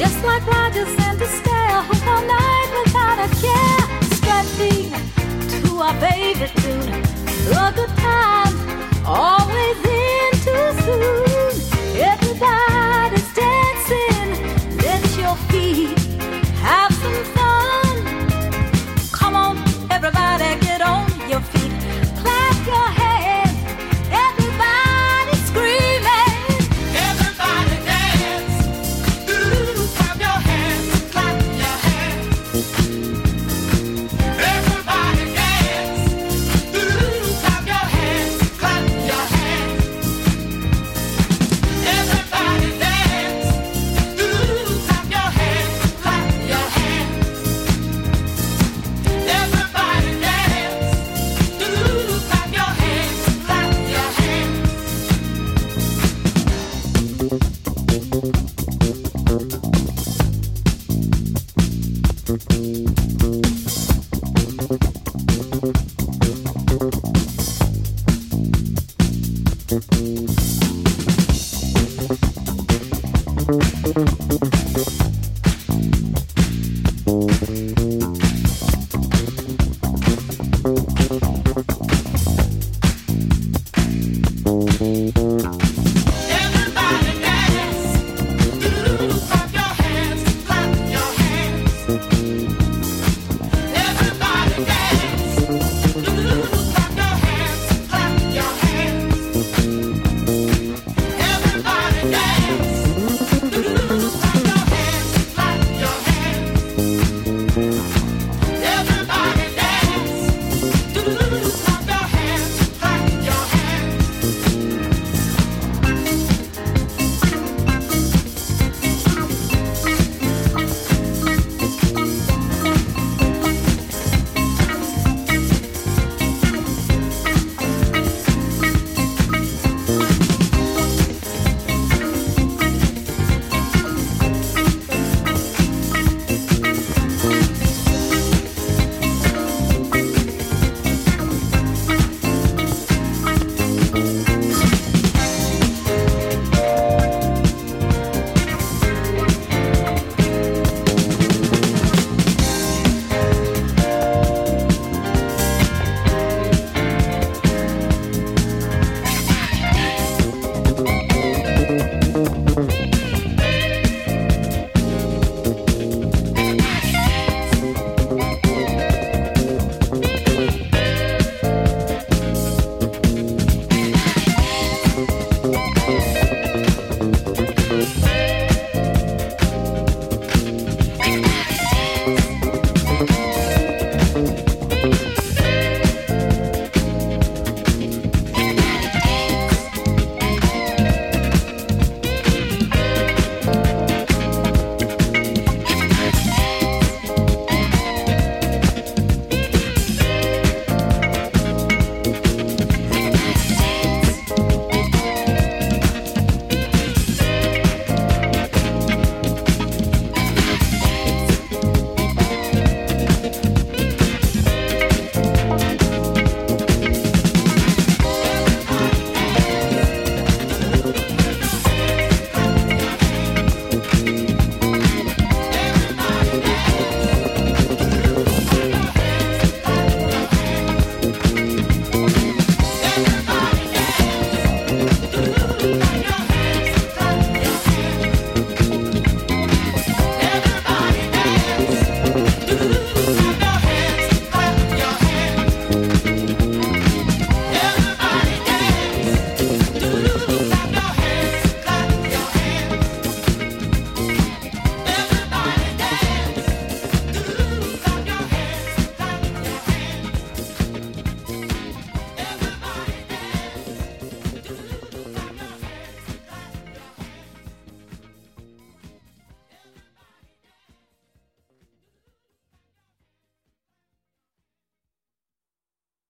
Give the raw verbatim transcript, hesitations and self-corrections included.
Just like Roger sent to stay home all night without a care. Strutting to our favorite tune. A good time, always in too soon. Everybody's dancing, let your feet have some fun. Come on, everybody, get on your feet. Clap your hands, everybody screaming. Everybody dance. Ooh, clap your hands, clap your hands. Everybody dance. Ooh, clap your hands, clap your hands. Everybody dance. Ooh, clap your hands, clap your hands. Everybody dance. Ooh, clap your hands, clap your hands. Thank you.